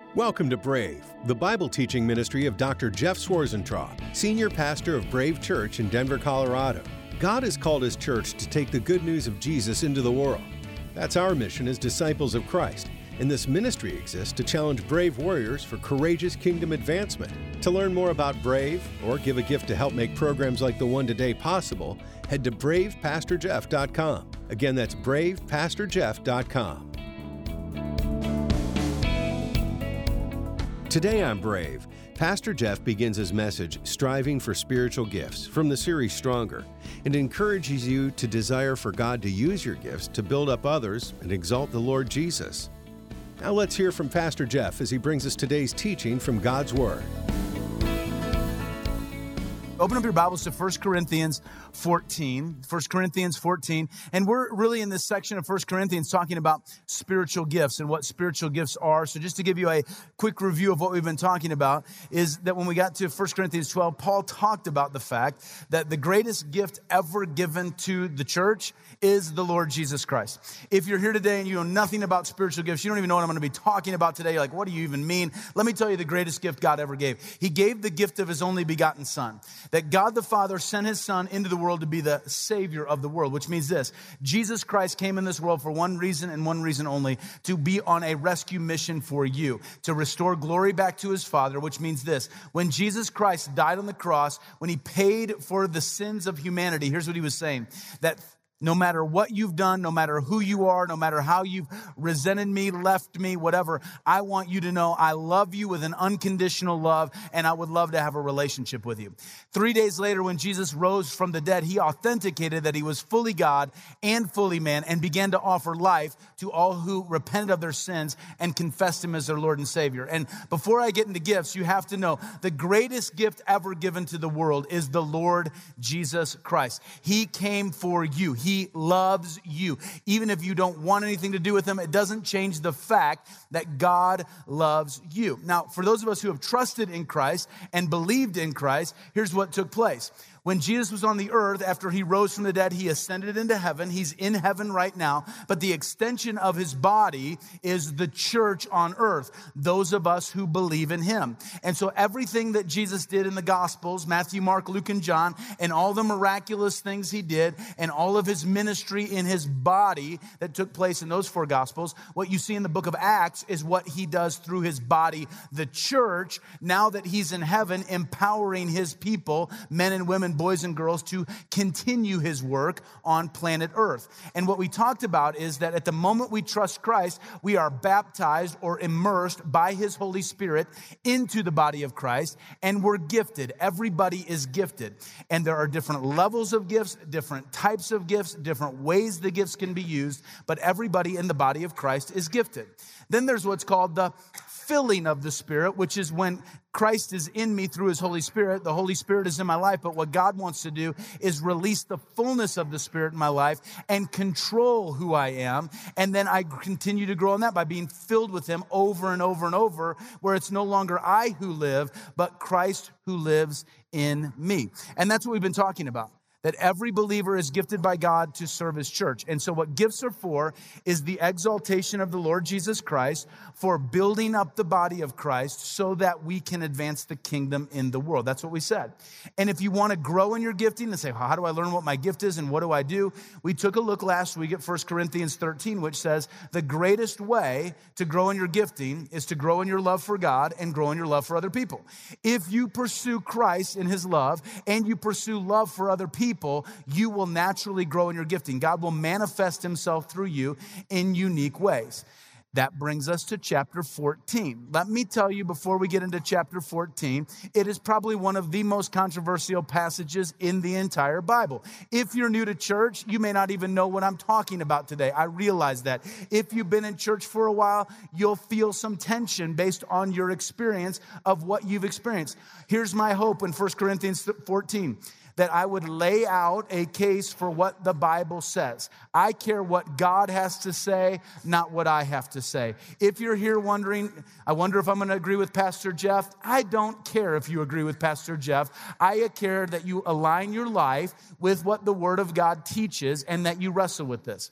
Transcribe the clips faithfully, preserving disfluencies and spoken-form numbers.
Welcome to Brave, the Bible teaching ministry of Doctor Jeff Swarzentraub, senior pastor of Brave Church in Denver, Colorado. God has called His church to take the good news of Jesus into the world. That's our mission as disciples of Christ, and this ministry exists to challenge brave warriors for courageous kingdom advancement. To learn more about Brave, or give a gift to help make programs like the one today possible, head to brave pastor jeff dot com. Again, that's brave pastor jeff dot com. Today on Brave, Pastor Jeff begins his message, Striving for Spiritual Gifts, from the series Stronger, and encourages you to desire for God to use your gifts to build up others and exalt the Lord Jesus. Now let's hear from Pastor Jeff as he brings us today's teaching from God's Word. Open up your Bibles to First Corinthians fourteen, First Corinthians fourteen, and we're really in this section of First Corinthians talking about spiritual gifts and what spiritual gifts are. So just to give you a quick review of what we've been talking about is that when we got to First Corinthians twelve, Paul talked about the fact that the greatest gift ever given to the church is the Lord Jesus Christ. If you're here today and you know nothing about spiritual gifts, you don't even know what I'm going to be talking about today, you're like, what do you even mean? Let me tell you the greatest gift God ever gave. He gave the gift of His only begotten Son. That God the Father sent His Son into the world to be the Savior of the world, which means this: Jesus Christ came in this world for one reason and one reason only, to be on a rescue mission for you, to restore glory back to His Father, which means this: when Jesus Christ died on the cross, when He paid for the sins of humanity, here's what He was saying, that no matter what you've done, no matter who you are, no matter how you've resented me, left me, whatever, I want you to know I love you with an unconditional love, and I would love to have a relationship with you. Three days later, when Jesus rose from the dead, He authenticated that He was fully God and fully man, and began to offer life to all who repented of their sins and confessed Him as their Lord and Savior. And before I get into gifts, you have to know the greatest gift ever given to the world is the Lord Jesus Christ. He came for you. He He loves you. Even if you don't want anything to do with Him, it doesn't change the fact that God loves you. Now, for those of us who have trusted in Christ and believed in Christ, here's what took place. When Jesus was on the earth, after He rose from the dead, He ascended into heaven. He's in heaven right now, but the extension of His body is the church on earth, those of us who believe in Him. And so everything that Jesus did in the Gospels, Matthew, Mark, Luke, and John, and all the miraculous things He did, and all of His ministry in His body that took place in those four Gospels, what you see in the book of Acts is what He does through His body, the church, now that He's in heaven, empowering His people, men and women, boys and girls, to continue His work on planet Earth. And what we talked about is that at the moment we trust Christ, we are baptized or immersed by His Holy Spirit into the body of Christ, and we're gifted. Everybody is gifted. And there are different levels of gifts, different types of gifts, different ways the gifts can be used, but everybody in the body of Christ is gifted. Then there's what's called the filling of the Spirit, which is when Christ is in me through His Holy Spirit. The Holy Spirit is in my life, but what God wants to do is release the fullness of the Spirit in my life and control who I am. And then I continue to grow in that by being filled with Him over and over and over, where it's no longer I who live, but Christ who lives in me. And that's what we've been talking about. That every believer is gifted by God to serve His church. And so what gifts are for is the exaltation of the Lord Jesus Christ, for building up the body of Christ so that we can advance the kingdom in the world. That's what we said. And if you want to grow in your gifting and say, how do I learn what my gift is and what do I do? We took a look last week at First Corinthians thirteen, which says the greatest way to grow in your gifting is to grow in your love for God and grow in your love for other people. If you pursue Christ in His love and you pursue love for other people, People, you will naturally grow in your gifting. God will manifest Himself through you in unique ways. That brings us to chapter fourteen. Let me tell you before we get into chapter fourteen, it is probably one of the most controversial passages in the entire Bible. If you're new to church, you may not even know what I'm talking about today. I realize that. If you've been in church for a while, you'll feel some tension based on your experience of what you've experienced. Here's my hope in First Corinthians fourteen. That I would lay out a case for what the Bible says. I care what God has to say, not what I have to say. If you're here wondering, I wonder if I'm going to agree with Pastor Jeff, I don't care if you agree with Pastor Jeff. I care that you align your life with what the Word of God teaches and that you wrestle with this.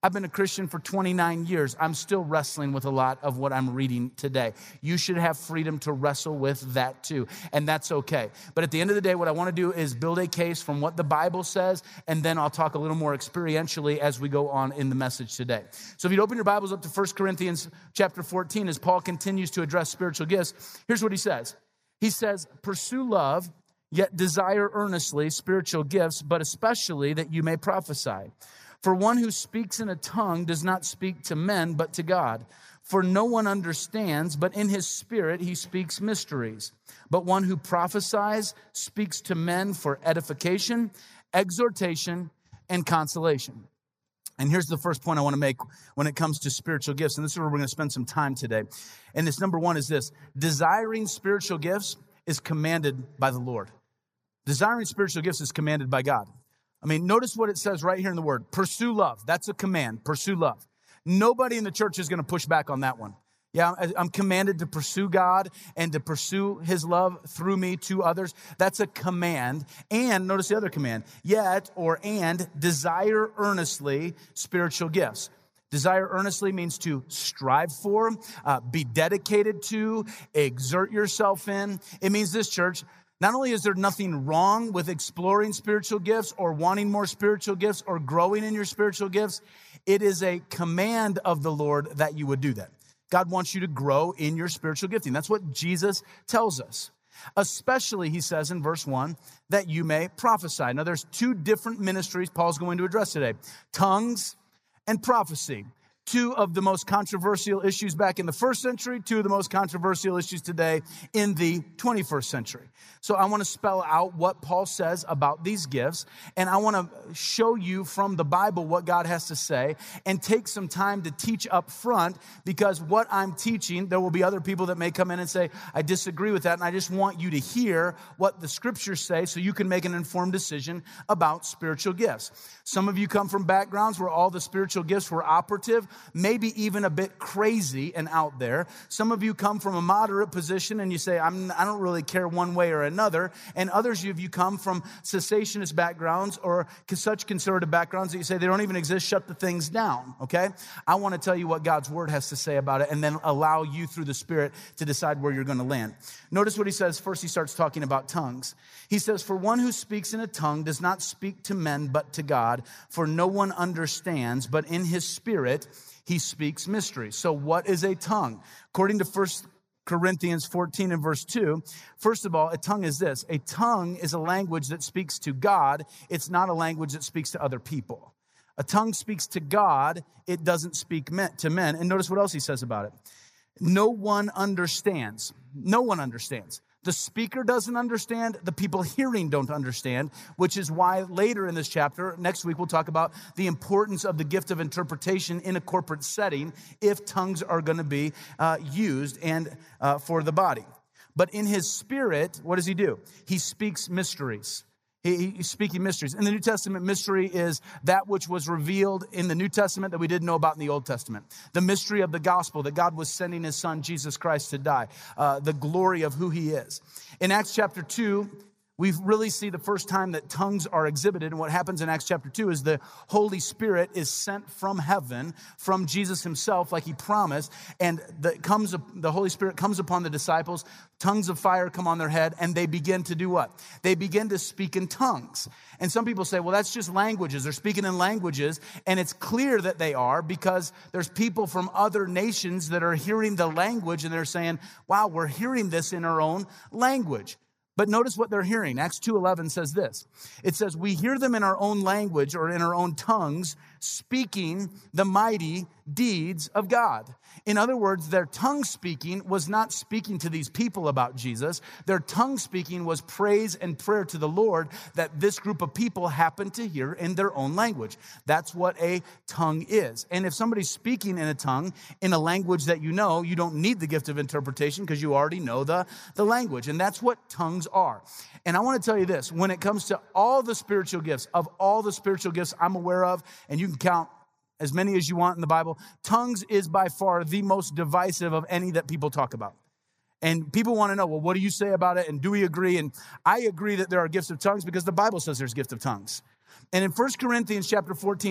I've been a Christian for twenty-nine years. I'm still wrestling with a lot of what I'm reading today. You should have freedom to wrestle with that too, and that's okay. But at the end of the day, what I want to do is build a case from what the Bible says, and then I'll talk a little more experientially as we go on in the message today. So if you'd open your Bibles up to First Corinthians chapter fourteen, as Paul continues to address spiritual gifts, here's what he says. He says, pursue love, yet desire earnestly spiritual gifts, but especially that you may prophesy. For one who speaks in a tongue does not speak to men, but to God. For no one understands, but in his spirit he speaks mysteries. But one who prophesies speaks to men for edification, exhortation, and consolation. And here's the first point I want to make when it comes to spiritual gifts. And this is where we're going to spend some time today. And this number one is this. Desiring spiritual gifts is commanded by the Lord. Desiring spiritual gifts is commanded by God. I mean, notice what it says right here in the word. Pursue love. That's a command. Pursue love. Nobody in the church is going to push back on that one. Yeah, I'm commanded to pursue God and to pursue his love through me to others. That's a command. And notice the other command. Yet, or and, desire earnestly spiritual gifts. Desire earnestly means to strive for, uh, be dedicated to, exert yourself in. It means this, church. Not only is there nothing wrong with exploring spiritual gifts or wanting more spiritual gifts or growing in your spiritual gifts, it is a command of the Lord that you would do that. God wants you to grow in your spiritual gifting. That's what Jesus tells us. Especially, he says in verse one, that you may prophesy. Now, there's two different ministries Paul's going to address today. Tongues and prophecy. Two of the most controversial issues back in the first century, two of the most controversial issues today in the twenty-first century. So I want to spell out what Paul says about these gifts, and I want to show you from the Bible what God has to say and take some time to teach up front, because what I'm teaching, there will be other people that may come in and say, I disagree with that, and I just want you to hear what the scriptures say so you can make an informed decision about spiritual gifts. Some of you come from backgrounds where all the spiritual gifts were operative, maybe even a bit crazy and out there. Some of you come from a moderate position and you say, I'm, I don't really care one way or another. And others of you come from cessationist backgrounds or such conservative backgrounds that you say they don't even exist, shut the things down, okay? I want to tell you what God's word has to say about it and then allow you through the Spirit to decide where you're going to land. Notice what he says. First, he starts talking about tongues. He says, for one who speaks in a tongue does not speak to men but to God, for no one understands, but in his spirit he speaks mysteries. So what is a tongue? According to First Corinthians fourteen and verse two, first of all, a tongue is this. A tongue is a language that speaks to God. It's not a language that speaks to other people. A tongue speaks to God. It doesn't speak to men. And notice what else he says about it. No one understands. No one understands. The speaker doesn't understand. The people hearing don't understand, which is why later in this chapter, next week, we'll talk about the importance of the gift of interpretation in a corporate setting if tongues are going to be uh, used and uh, for the body. But in his spirit, what does he do? He speaks mysteries. He, he's speaking mysteries. In the New Testament, mystery is that which was revealed in the New Testament that we didn't know about in the Old Testament. The mystery of the gospel, that God was sending his son, Jesus Christ, to die. Uh, the glory of who he is. In Acts chapter two, we really see the first time that tongues are exhibited. And what happens in Acts chapter two is the Holy Spirit is sent from heaven, from Jesus himself, like he promised. And the, comes, the Holy Spirit comes upon the disciples. Tongues of fire come on their head, and they begin to do what? They begin to speak in tongues. And some people say, well, that's just languages. They're speaking in languages. And it's clear that they are, because there's people from other nations that are hearing the language, and they're saying, wow, we're hearing this in our own language. But notice what they're hearing. Acts two eleven says this. It says, we hear them in our own language or in our own tongues, speaking the mighty deeds of God. In other words, their tongue speaking was not speaking to these people about Jesus. Their tongue speaking was praise and prayer to the Lord that this group of people happened to hear in their own language. That's what a tongue is. And if somebody's speaking in a tongue, in a language that you know, you don't need the gift of interpretation because you already know the, the language. And that's what tongues are. And I want to tell you this, when it comes to all the spiritual gifts, of all the spiritual gifts I'm aware of, and you can count as many as you want in the Bible, tongues is by far the most divisive of any that people talk about. And people want to know, well, what do you say about it? And do we agree? And I agree that there are gifts of tongues because the Bible says there's gifts of tongues. And in First Corinthians chapter fourteen,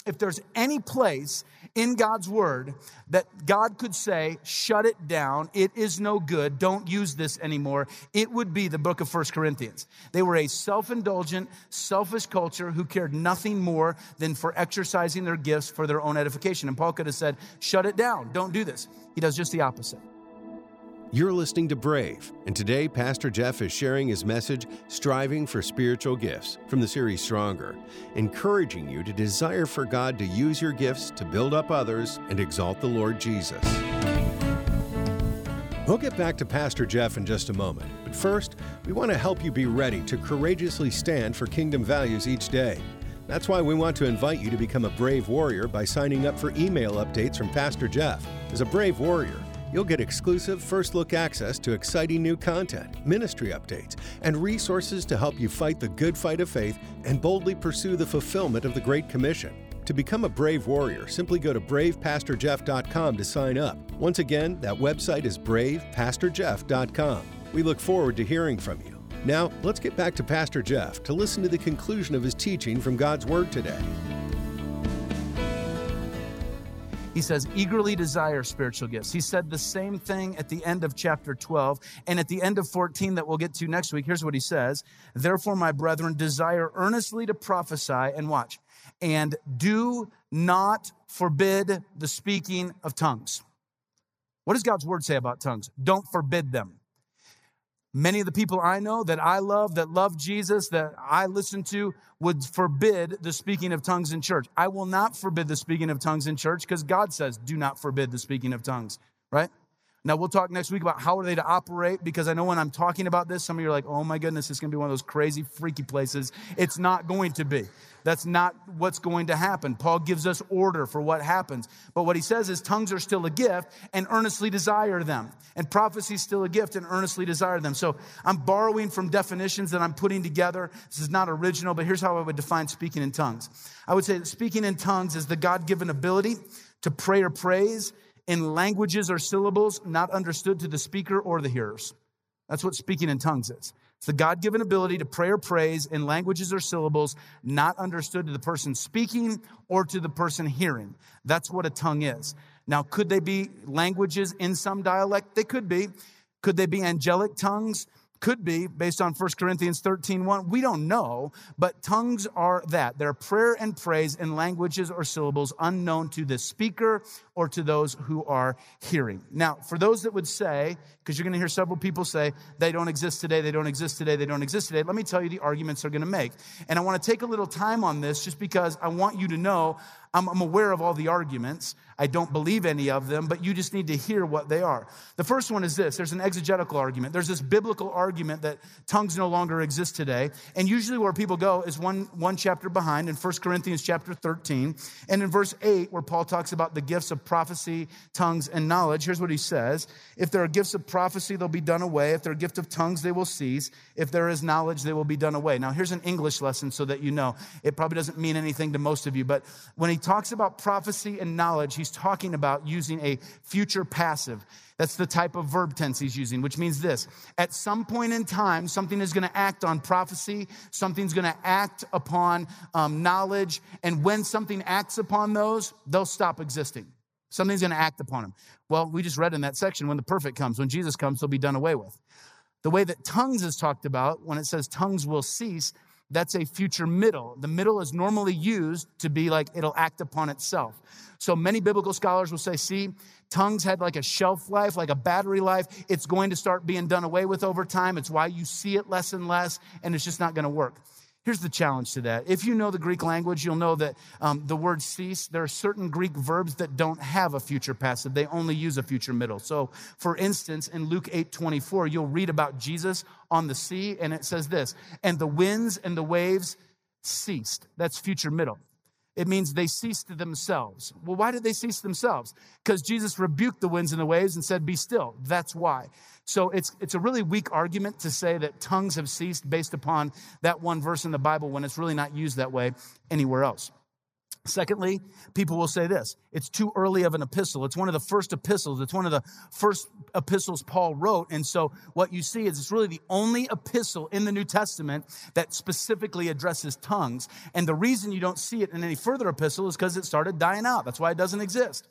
if there's any place in God's word that God could say, shut it down, it is no good, don't use this anymore, it would be the book of First Corinthians. They were a self-indulgent, selfish culture who cared nothing more than for exercising their gifts for their own edification. And Paul could have said, shut it down, don't do this. He does just the opposite. You're listening to Brave, and today Pastor Jeff is sharing his message, Striving for Spiritual Gifts, from the series Stronger, encouraging you to desire for God to use your gifts to build up others and exalt the Lord Jesus. We'll get back to Pastor Jeff in just a moment, but first, we want to help you be ready to courageously stand for kingdom values each day. That's why we want to invite you to become a Brave Warrior by signing up for email updates from Pastor Jeff. As a Brave Warrior, you'll get exclusive first-look access to exciting new content, ministry updates, and resources to help you fight the good fight of faith and boldly pursue the fulfillment of the Great Commission. To become a Brave Warrior, simply go to brave pastor jeff dot com to sign up. Once again, that website is brave pastor jeff dot com. We look forward to hearing from you. Now, let's get back to Pastor Jeff to listen to the conclusion of his teaching from God's Word today. He says, eagerly desire spiritual gifts. He said the same thing at the end of chapter twelve. And at the end of fourteen that we'll get to next week, here's what he says. Therefore, my brethren, desire earnestly to prophesy, and watch, and do not forbid the speaking of tongues. What does God's word say about tongues? Don't forbid them. Many of the people I know that I love, that love Jesus, that I listen to, would forbid the speaking of tongues in church. I will not forbid the speaking of tongues in church because God says, do not forbid the speaking of tongues, right? Now, we'll talk next week about how are they to operate, because I know when I'm talking about this, some of you are like, oh my goodness, it's going to be one of those crazy, freaky places. It's not going to be. That's not what's going to happen. Paul gives us order for what happens. But what he says is tongues are still a gift and earnestly desire them. And prophecy is still a gift and earnestly desire them. So I'm borrowing from definitions that I'm putting together. This is not original, but here's how I would define speaking in tongues. I would say that speaking in tongues is the God-given ability to pray or praise in languages or syllables not understood to the speaker or the hearers. That's what speaking in tongues is. It's the God-given ability to pray or praise in languages or syllables not understood to the person speaking or to the person hearing. That's what a tongue is. Now, could they be languages in some dialect? They could be. Could they be angelic tongues? Could be, based on First Corinthians thirteen one. We don't know, but tongues are that. They're prayer and praise in languages or syllables unknown to the speaker or to those who are hearing. Now, for those that would say, because you're going to hear several people say, they don't exist today, they don't exist today, they don't exist today, let me tell you the arguments they're going to make. And I want to take a little time on this just because I want you to know I'm, I'm aware of all the arguments. I don't believe any of them, but you just need to hear what they are. The first one is this. There's an exegetical argument. There's this biblical argument that tongues no longer exist today. And usually where people go is one, one chapter behind in First Corinthians chapter thirteen. And in verse eight, where Paul talks about the gifts of prophecy, tongues, and knowledge, here's what he says. If there are gifts of prophecy, they'll be done away. If there are gifts of tongues, they will cease. If there is knowledge, they will be done away. Now, here's an English lesson so that you know. It probably doesn't mean anything to most of you, but when he talks about prophecy and knowledge, he's talking about using a future passive. That's the type of verb tense he's using, which means this. At some point in time, something is going to act on prophecy. Something's going to act upon um, knowledge. And when something acts upon those, they'll stop existing. Something's going to act upon them. Well, we just read in that section, when the perfect comes, when Jesus comes, they'll be done away with. The way that tongues is talked about, when it says tongues will cease, that's a future middle. The middle is normally used to be like it'll act upon itself. So many biblical scholars will say, see, tongues had like a shelf life, like a battery life. It's going to start being done away with over time. It's why you see it less and less, and it's just not going to work. Here's the challenge to that. If you know the Greek language, you'll know that um, the word cease, there are certain Greek verbs that don't have a future passive. They only use a future middle. So, for instance, in Luke eight twenty-four, you'll read about Jesus on the sea, and it says this, and the winds and the waves ceased. That's future middle. It means they ceased themselves. Well, why did they cease themselves? Because Jesus rebuked the winds and the waves and said, be still. That's why. So it's it's a really weak argument to say that tongues have ceased based upon that one verse in the Bible when it's really not used that way anywhere else. Secondly, people will say this, it's too early of an epistle. It's one of the first epistles. It's one of the first epistles Paul wrote. And so what you see is it's really the only epistle in the New Testament that specifically addresses tongues. And the reason you don't see it in any further epistle is because it started dying out. That's why it doesn't exist.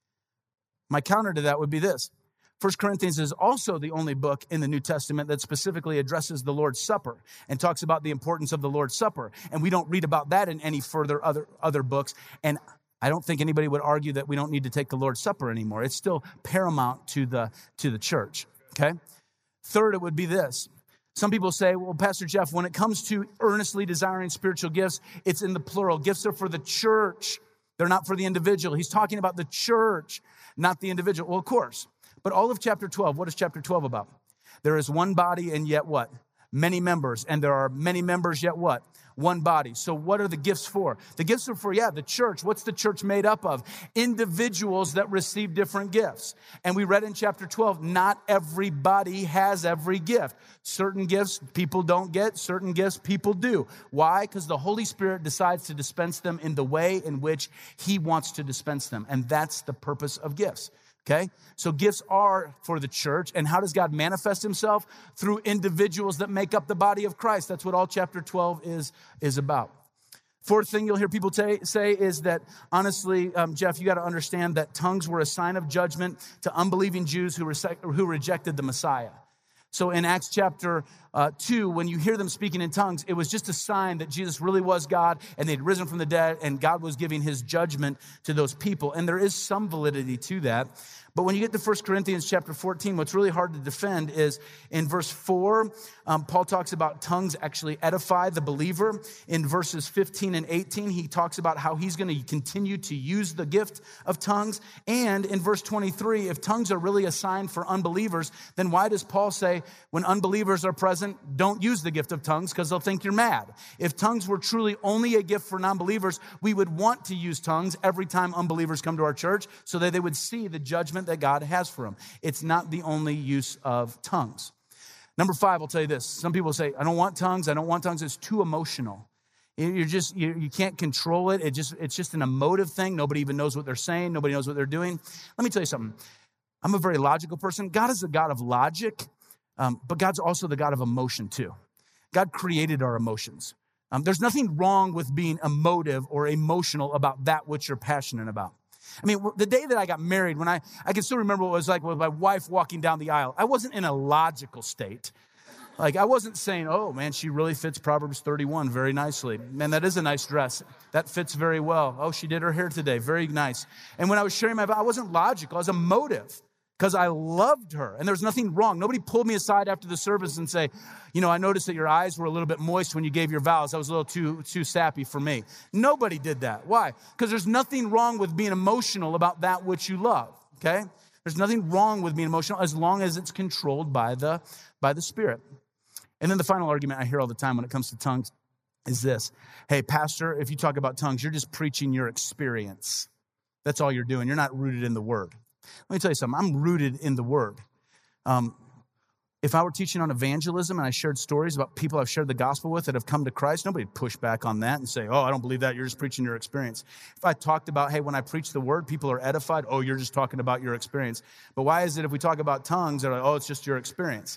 My counter to that would be this. First Corinthians is also the only book in the New Testament that specifically addresses the Lord's Supper and talks about the importance of the Lord's Supper. And we don't read about that in any further other, other books. And I don't think anybody would argue that we don't need to take the Lord's Supper anymore. It's still paramount to the, to the church, okay? Third, it would be this. Some people say, well, Pastor Jeff, when it comes to earnestly desiring spiritual gifts, it's in the plural. Gifts are for the church. They're not for the individual. He's talking about the church, not the individual. Well, of course. But all of chapter twelve, what is chapter twelve about? There is one body and yet what? Many members. And there are many members yet what? One body. So what are the gifts for? The gifts are for, yeah, the church. What's the church made up of? Individuals that receive different gifts. And we read in chapter twelve, not everybody has every gift. Certain gifts people don't get. Certain gifts people do. Why? Because the Holy Spirit decides to dispense them in the way in which he wants to dispense them. And that's the purpose of gifts. Okay, so gifts are for the church. And how does God manifest himself? Through individuals that make up the body of Christ. That's what all chapter twelve is, is about. Fourth thing you'll hear people t- say is that, honestly, um, Jeff, you got to understand that tongues were a sign of judgment to unbelieving Jews who, re- who rejected the Messiah. So in Acts chapter uh, two, when you hear them speaking in tongues, it was just a sign that Jesus really was God and they'd risen from the dead and God was giving his judgment to those people. And there is some validity to that. But when you get to First Corinthians chapter fourteen, what's really hard to defend is in verse four, um, Paul talks about tongues actually edify the believer. In verses fifteen and eighteen, he talks about how he's going to continue to use the gift of tongues. And in verse twenty-three, if tongues are really a sign for unbelievers, then why does Paul say when unbelievers are present, don't use the gift of tongues because they'll think you're mad? If tongues were truly only a gift for non-believers, we would want to use tongues every time unbelievers come to our church so that they would see the judgment that God has for them. It's not the only use of tongues. Number five, I'll tell you this. Some people say, I don't want tongues. I don't want tongues. It's too emotional. You're just, you, you can't control it. It just, it's just an emotive thing. Nobody even knows what they're saying. Nobody knows what they're doing. Let me tell you something. I'm a very logical person. God is a God of logic, um, but God's also the God of emotion too. God created our emotions. Um, there's nothing wrong with being emotive or emotional about that which you're passionate about. I mean, the day that I got married, when I, I can still remember what it was like with my wife walking down the aisle. I wasn't in a logical state. Like, I wasn't saying, oh, man, she really fits Proverbs thirty-one very nicely. Man, that is a nice dress. That fits very well. Oh, she did her hair today. Very nice. And when I was sharing my vow, I wasn't logical. I was emotive because I loved her. And there was nothing wrong. Nobody pulled me aside after the service and say, you know, I noticed that your eyes were a little bit moist when you gave your vows. That was a little too, too sappy for me. Nobody did that. Why? Because there's nothing wrong with being emotional about that which you love, okay? There's nothing wrong with being emotional as long as it's controlled by the, by the Spirit. And then the final argument I hear all the time when it comes to tongues is this. Hey, pastor, if you talk about tongues, you're just preaching your experience. That's all you're doing. You're not rooted in the Word. Let me tell you something. I'm rooted in the Word. Um, if I were teaching on evangelism and I shared stories about people I've shared the gospel with that have come to Christ, nobody would push back on that and say, oh, I don't believe that. You're just preaching your experience. If I talked about, hey, when I preach the Word, people are edified. Oh, you're just talking about your experience. But why is it if we talk about tongues, they're like, oh, it's just your experience?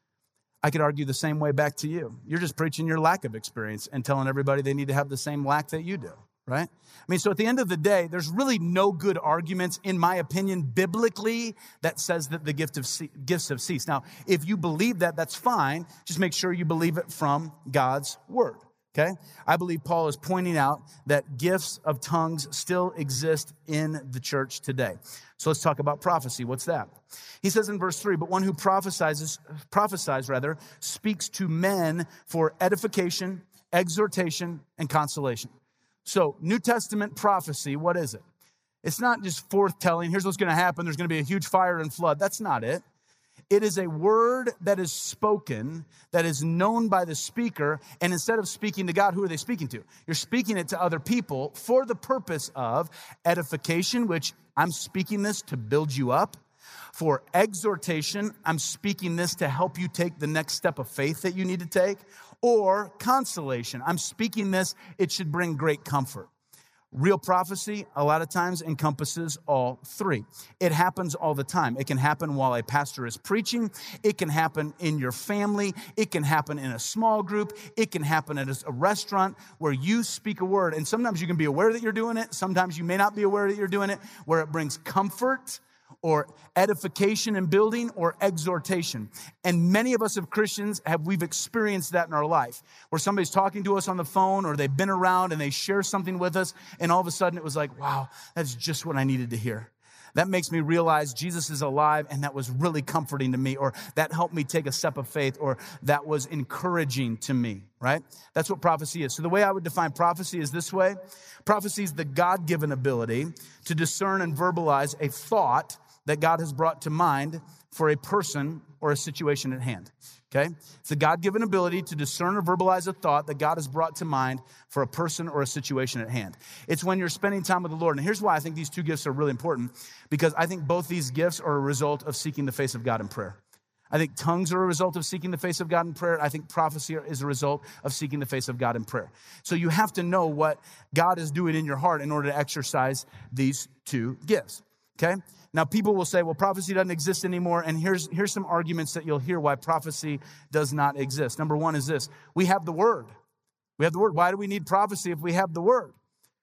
I could argue the same way back to you. You're just preaching your lack of experience and telling everybody they need to have the same lack that you do, right? I mean, so at the end of the day, there's really no good arguments, in my opinion, biblically, that says that the gift of ce- gifts have ceased. Now, if you believe that, that's fine. Just make sure you believe it from God's Word, okay? I believe Paul is pointing out that gifts of tongues still exist in the church today. So let's talk about prophecy. What's that? He says in verse three, but one who prophesies, prophesies rather, speaks to men for edification, exhortation, and consolation. So New Testament prophecy, what is it? It's not just forthtelling. Here's what's going to happen. There's going to be a huge fire and flood. That's not it. It is a word that is spoken, that is known by the speaker. And instead of speaking to God, who are they speaking to? You're speaking it to other people for the purpose of edification, which I'm speaking this to build you up. For exhortation, I'm speaking this to help you take the next step of faith that you need to take. Or consolation, I'm speaking this, it should bring great comfort. Real prophecy, a lot of times, encompasses all three. It happens all the time. It can happen while a pastor is preaching. It can happen in your family. It can happen in a small group. It can happen at a restaurant where you speak a word. And sometimes you can be aware that you're doing it. Sometimes you may not be aware that you're doing it, where it brings comfort or edification and building or exhortation. And many of us as Christians have, we've experienced that in our life, where somebody's talking to us on the phone or they've been around and they share something with us, and all of a sudden it was like, wow, that's just what I needed to hear. That makes me realize Jesus is alive, and that was really comforting to me, or that helped me take a step of faith, or that was encouraging to me, right? That's what prophecy is. So the way I would define prophecy is this way. Prophecy is the God-given ability to discern and verbalize a thought that God has brought to mind for a person or a situation at hand, okay? It's the God-given ability to discern or verbalize a thought that God has brought to mind for a person or a situation at hand. It's when you're spending time with the Lord. And here's why I think these two gifts are really important, because I think both these gifts are a result of seeking the face of God in prayer. I think tongues are a result of seeking the face of God in prayer. I think prophecy is a result of seeking the face of God in prayer. So you have to know what God is doing in your heart in order to exercise these two gifts, okay? Now, people will say, well, prophecy doesn't exist anymore, and here's, here's some arguments that you'll hear why prophecy does not exist. Number one is this. We have the Word. We have the Word. Why do we need prophecy if we have the Word?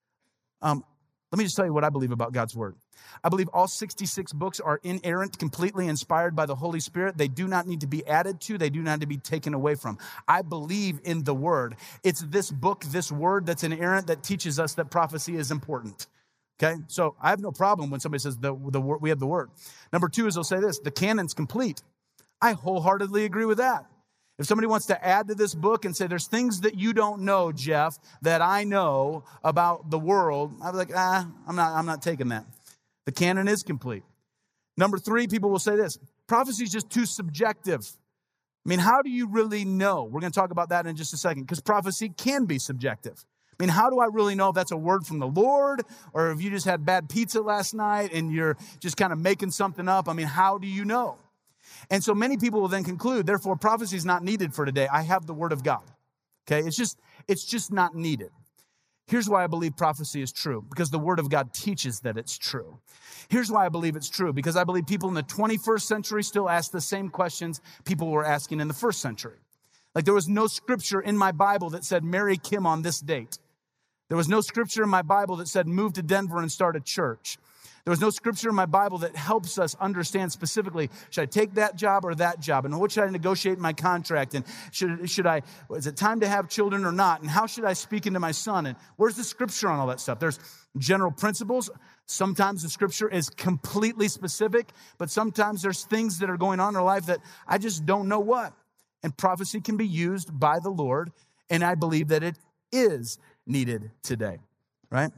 Um, let me just tell you what I believe about God's Word. I believe all sixty-six books are inerrant, completely inspired by the Holy Spirit. They do not need to be added to. They do not need to be taken away from. I believe in the Word. It's this book, this Word that's inerrant that teaches us that prophecy is important. Okay, so I have no problem when somebody says the, the we have the Word. Number two is they'll say this, the canon's complete. I wholeheartedly agree with that. If somebody wants to add to this book and say there's things that you don't know, Jeff, that I know about the world, I'd be like, ah, I'm not, I'm not taking that. The canon is complete. Number three, people will say this, prophecy is just too subjective. I mean, how do you really know? We're going to talk about that in just a second, because prophecy can be subjective. I mean, how do I really know if that's a word from the Lord, or if you just had bad pizza last night and you're just kind of making something up? I mean, how do you know? And so many people will then conclude, therefore, prophecy is not needed for today. I have the Word of God. Okay, it's just, it's just not needed. Here's why I believe prophecy is true, because the Word of God teaches that it's true. Here's why I believe it's true, because I believe people in the twenty-first century still ask the same questions people were asking in the first century. Like, there was no scripture in my Bible that said, marry Kim on this date. There was no scripture in my Bible that said, move to Denver and start a church. There was no scripture in my Bible that helps us understand specifically, should I take that job or that job? And what should I negotiate in my contract? And should, should I, is it time to have children or not? And how should I speak into my son? And where's the scripture on all that stuff? There's general principles. Sometimes the scripture is completely specific, but sometimes there's things that are going on in our life that I just don't know what. And prophecy can be used by the Lord, and I believe that it is needed today, right?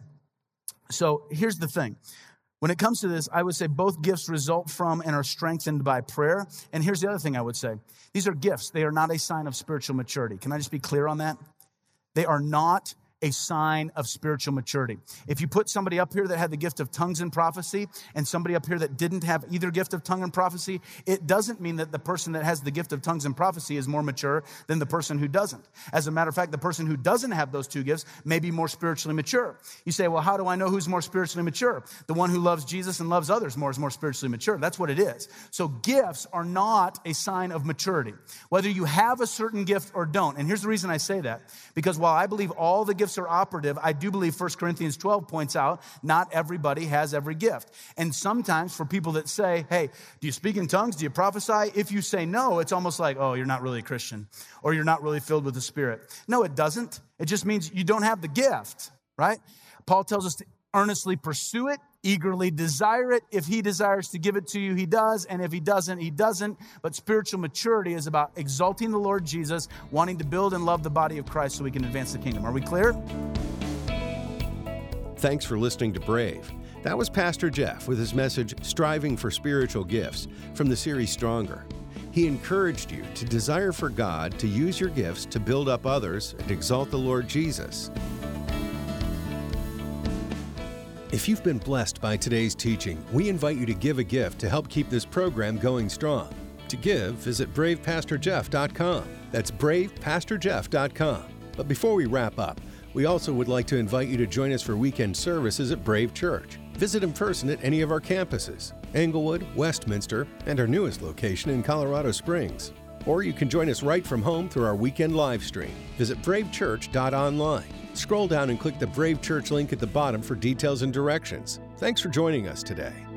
So here's the thing. When it comes to this, I would say both gifts result from and are strengthened by prayer. And here's the other thing I would say. These are gifts. They are not a sign of spiritual maturity. Can I just be clear on that? They are not a sign of spiritual maturity. If you put somebody up here that had the gift of tongues and prophecy and somebody up here that didn't have either gift of tongue and prophecy, it doesn't mean that the person that has the gift of tongues and prophecy is more mature than the person who doesn't. As a matter of fact, the person who doesn't have those two gifts may be more spiritually mature. You say, well, how do I know who's more spiritually mature? The one who loves Jesus and loves others more is more spiritually mature. That's what it is. So gifts are not a sign of maturity, whether you have a certain gift or don't. And here's the reason I say that, because while I believe all the gifts are operative, I do believe First Corinthians twelve points out not everybody has every gift. And sometimes for people that say, hey, do you speak in tongues? Do you prophesy? If you say no, it's almost like, oh, you're not really a Christian, or you're not really filled with the Spirit. No, it doesn't. It just means you don't have the gift, right? Paul tells us to earnestly pursue it, eagerly desire it. If he desires to give it to you, he does. And if he doesn't, he doesn't. But spiritual maturity is about exalting the Lord Jesus, wanting to build and love the body of Christ so we can advance the kingdom. Are we clear? Thanks for listening to Brave. That was Pastor Jeff with his message, Striving for Spiritual Gifts, from the series Stronger. He encouraged you to desire for God to use your gifts to build up others and exalt the Lord Jesus. If you've been blessed by today's teaching, we invite you to give a gift to help keep this program going strong. To give, visit brave pastor jeff dot com. That's brave pastor jeff dot com. But before we wrap up, We also would like to invite you to join us for weekend services at Brave Church. Visit in person at any of our campuses, Englewood, Westminster, and our newest location in Colorado Springs. Or you can join us right from home through our weekend live stream. Visit brave church dot online. Scroll down and click the Brave Church link at the bottom for details and directions. Thanks for joining us today.